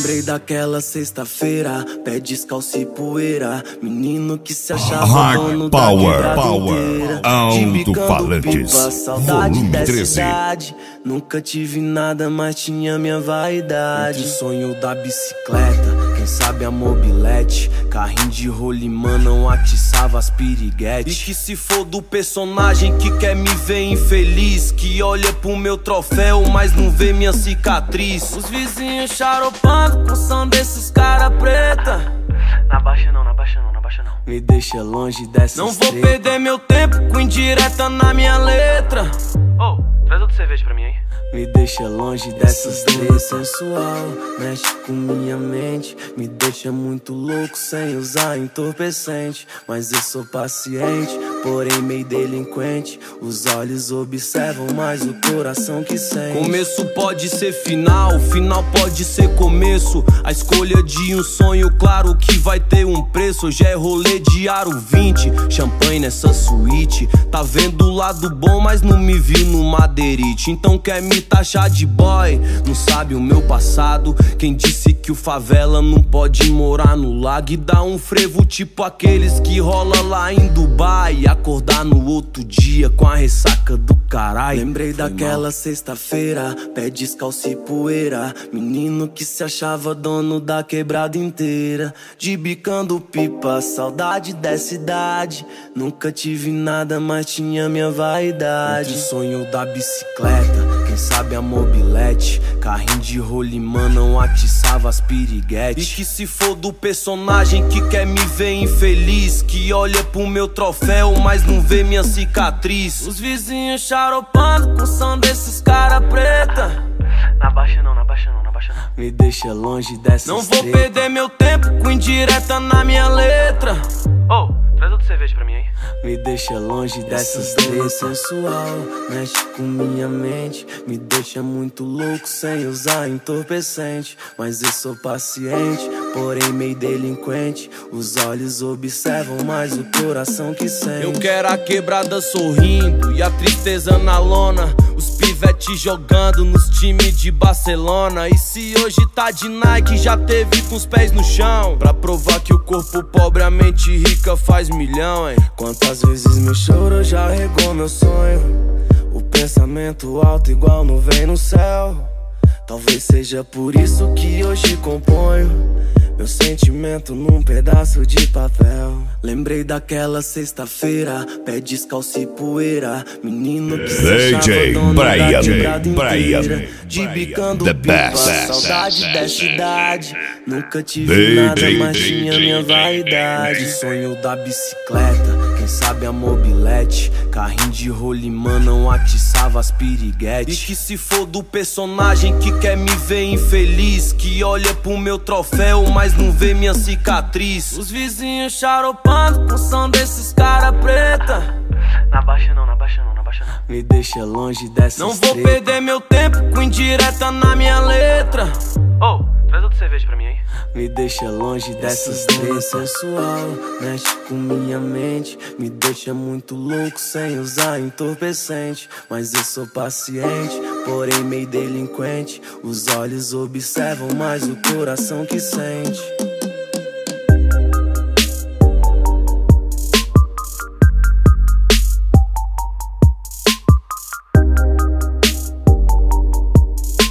Lembrei daquela sexta-feira, pé descalço e poeira, menino que se achava dono da quebrada inteira. Alto-falantes, saudade volume dessa 13. idade. Nunca tive nada, mas tinha minha vaidade. O sonho da bicicleta, quem sabe a mobilete, carrinho de rolimã não atiçava as piriguetes. E que se for do personagem que quer me ver infeliz, que olha pro meu troféu, mas não vê minha cicatriz. Os vizinhos charopando com som desses cara preta. Na baixa não, na baixa não, na baixa não. Me deixa longe dessas Não vou perder meu tempo com indireta na minha letra. Oh, traz outra cerveja pra mim aí. Me deixa longe dessas três sensual, mexe com minha mente, me deixa muito louco sem usar entorpecente. Mas eu sou paciente, porém meio delinquente. Os olhos observam mais o coração que sente. Começo pode ser final, final pode ser começo. A escolha de um sonho, claro que vai ter um preço. Hoje é rolê de aro 20, champanhe nessa suíte. Tá vendo o lado bom, mas não me viu no madeirite. Então quer me taxar de boy, não sabe o meu passado. Quem disse que o favela não pode morar no lago e dar um frevo tipo aqueles que rola lá em Dubai e acordar no outro dia com a ressaca do caralho. Lembrei daquela sexta-feira, pé descalço e poeira, menino que se achava dono da quebrada inteira. De bicando pipa, saudade dessa idade. Nunca tive nada, mas tinha minha vaidade. O sonho da bicicleta, quem sabe a mobilete, carrinho de rolimã não atiçava as piriguetes. E que se for do personagem que quer me ver infeliz, que olha pro meu troféu, mas não vê minha cicatriz. Os vizinhos charopando com som desses cara preta. Na baixa não, na baixa não, na baixa não. Me deixa longe dessas Não vou perder meu tempo com indireta na minha letra. Oh, traz outra cerveja pra mim aí. Me deixa longe dessas três sensual, mexe com minha mente, me deixa muito louco sem usar entorpecente. Mas eu sou paciente, porém meio delinquente. Os olhos observam mais o coração que sente. Eu quero a quebrada sorrindo e a tristeza na lona, os pivetes jogando nos times de Barcelona. E se hoje tá de Nike, já teve com os pés no chão, pra provar que o corpo pobre, a mente rica faz milhão, hein? Quantas vezes meu choro já regou meu sonho, o pensamento alto igual nuvem no céu. Talvez seja por isso que hoje componho meu sentimento num pedaço de papel. Lembrei daquela sexta-feira, pé descalço e poeira, menino que se achava dono da quebrada inteira. De bicando pipa, saudade dessa idade. Nunca tive nada, mas tinha minha vaidade. Sonho da bicicleta, quem sabe a mobilete, carrinho de rolimã não atiçava as piriguetes. E que se for do personagem que quer me ver infeliz, que olha pro meu troféu, mas não vê minha cicatriz. Os vizinhos charopando com som desses cara preta. Na baixa não, na baixa não, na baixa não. Me deixa longe dessas Não vou perder meu tempo com indireta na minha letra. Oh, traz outra cerveja pra mim aí. Me deixa longe dessas três sensual, mexe com minha mente, me deixa muito louco sem usar entorpecente. Mas eu sou paciente, porém meio delinquente. Os olhos observam mais o coração que sente.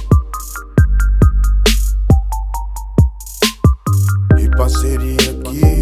Parceria aqui